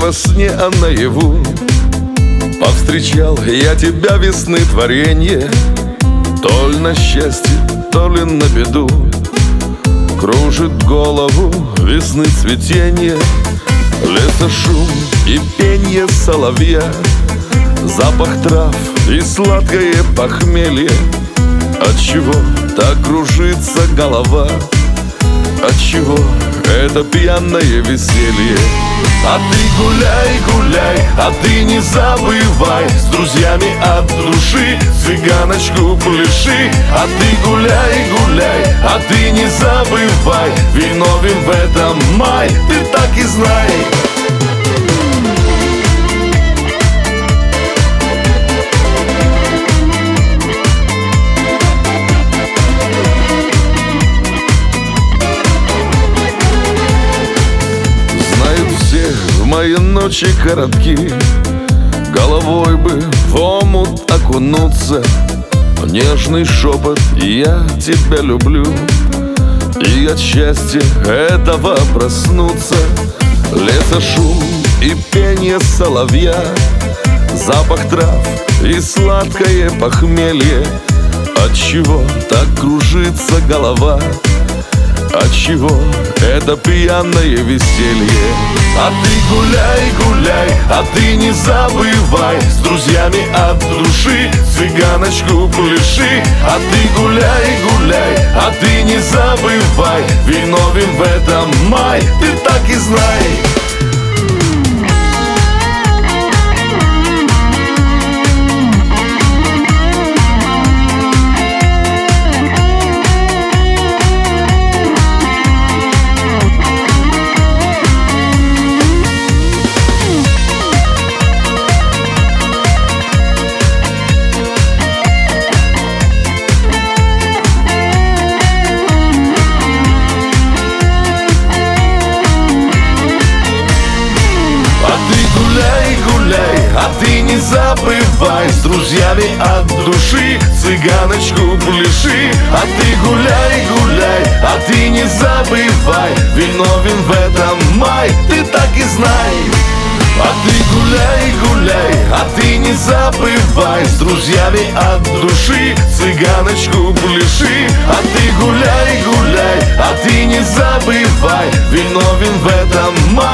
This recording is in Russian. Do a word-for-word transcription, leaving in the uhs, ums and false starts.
во сне, а наяву повстречал я тебя, весны творенье. То ли на счастье, то ли на беду кружит голову весны цветенье. Леса шум и пенье соловья, запах трав и сладкое похмелье. Отчего так кружится голова? Отчего это пьяное веселье? А ты гуляй, гуляй, а ты не забывай с друзьями от души цыганочку пляши. А ты гуляй, гуляй, а ты не забывай, виновен в этом май, ты так и знай. В мои ночи коротки, головой бы в омут окунуться. Нежный шепот «я тебя люблю», и от счастья этого проснуться. Леса шум и пенье соловья, запах трав и сладкое похмелье. Отчего так кружится голова? Отчего это пьяное веселье? А ты гуляй, гуляй, а ты не забывай с друзьями от души цыганочку пляши. А ты гуляй, гуляй, а ты не забывай, виновен в этом май, ты так и знай. А ты не забывай с друзьями от души цыганочку пляши. А ты гуляй, гуляй, а ты не забывай, виновен в этом май, ты так и знай. А ты гуляй, гуляй, а ты не забывай с друзьями от души цыганочку пляши. А ты гуляй, гуляй, а ты не забывай, виновен в этом май.